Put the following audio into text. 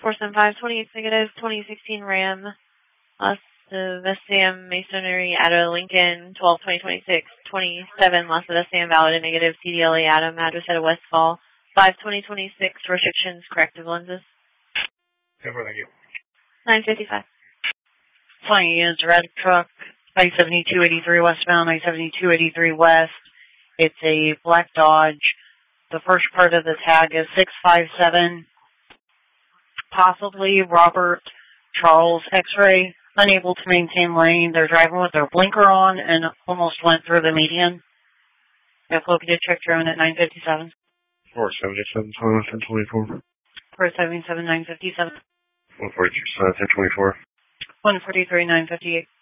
475, 28 negative, 2016 Ram, Las Vestiam Masonry, Ada Lincoln, 12-2026, 27 Las Vestiam valid and negative, CDLA Adam, address at Westfall, 5-2026, restrictions, corrective lenses. Thank you. 955. 20 is red truck, I-7283 westbound, I-7283 west. It's a black Dodge. The first part of the tag is 657. Possibly Robert Charles X-ray, unable to maintain lane. They're driving with their blinker on and almost went through the median. If located, check drone at 957. 477, 1024. 477, 957. 146, 1024. 143, 958.